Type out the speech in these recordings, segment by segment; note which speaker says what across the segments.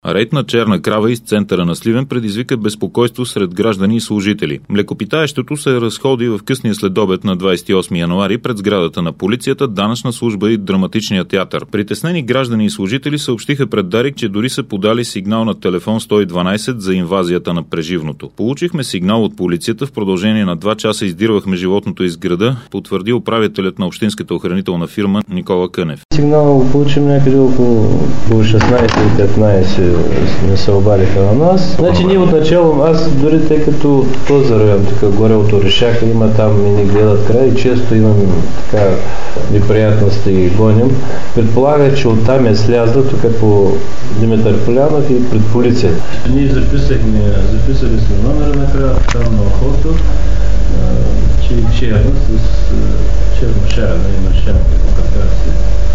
Speaker 1: Рейд на черна крава из центъра на Сливен предизвика безпокойство сред граждани и служители. Млекопитаещото се разходи в късния следобед на 28 януари пред сградата на полицията, данъчна служба и драматичния театър. Притеснени граждани и служители съобщиха пред Дарик, че дори са подали сигнал на телефон 112 за инвазията на преживното. Получихме сигнал от полицията, в продължение на 2 часа издирвахме животното из града, потвърди управителят на общинската охранителна фирма Никола Кънев.
Speaker 2: Сигнал получим някъде около 16-15 не се обадиха на нас. Значи ние отначало, аз дори тъй като този район, така горе от Орешака, има там и ни гледат край и често имам така неприятности и гоним. Предполага, че оттам е слязла тук по Димитър Полянов и пред полицията. Ние записали сме номера на края, там на ухото, че е черна с черно-шарена и машина, така си.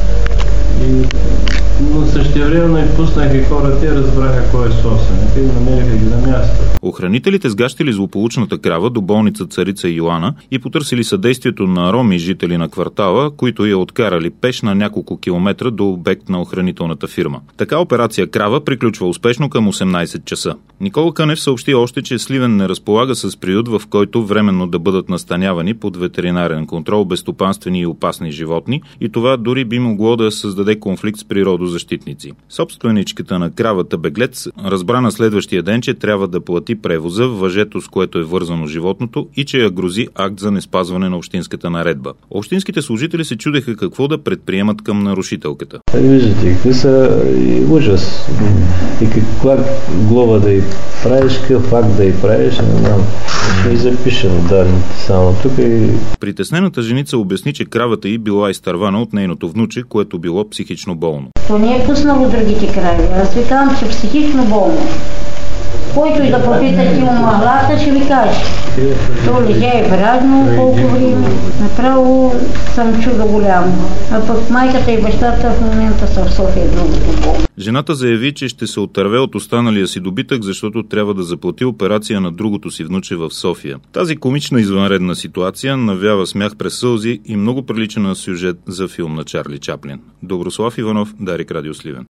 Speaker 2: Но същевременно и пуснах и хората и разбраха кой е собственик и намериха ги на място.
Speaker 1: Охранителите сгащили злополучната крава до болница Царица Йоана и потърсили съдействието на роми, жители на квартала, които я откарали пеш на няколко километра до обект на охранителната фирма. Така операция Крава приключва успешно към 18 часа. Никола Кънев съобщи още, че Сливен не разполага с приют, в който временно да бъдат настанявани под ветеринарен контрол безстопанствени и опасни животни, и това дори би могло да създаде конфликт с природозащитници. Собственичката на кравата беглец разбра на следващия ден, че трябва да плати превоза, въжето с което е вързано животното и че я грози акт за неспазване на общинската наредба. Общинските служители се чудеха какво да предприемат към нарушителката.
Speaker 2: Виждате, какви са и ужас. И каква глоба да й правиш, какъв акт да й правиш, не знам. Ще и запишем данните само тук и...
Speaker 1: Притеснената женица обясни, че кравата й била изтървана от нейното внуче, което било психично болно.
Speaker 3: То не е пуснало другите крави. Аз ви казвам, че психично болно. Който и да попита ти омаглата, ще ви каже. То лежа е празно колко време. Направо съм чудо голямо. А пък майката и бащата в момента са в София другото болно.
Speaker 1: Жената заяви, че ще се отърве от останалия си добитък, защото трябва да заплати операция на другото си внуче в София. Тази комична извънредна ситуация навява смях през сълзи и много прилича на сюжет за филм на Чарли Чаплин. Доброслав Иванов, Дарик, Радио Сливен.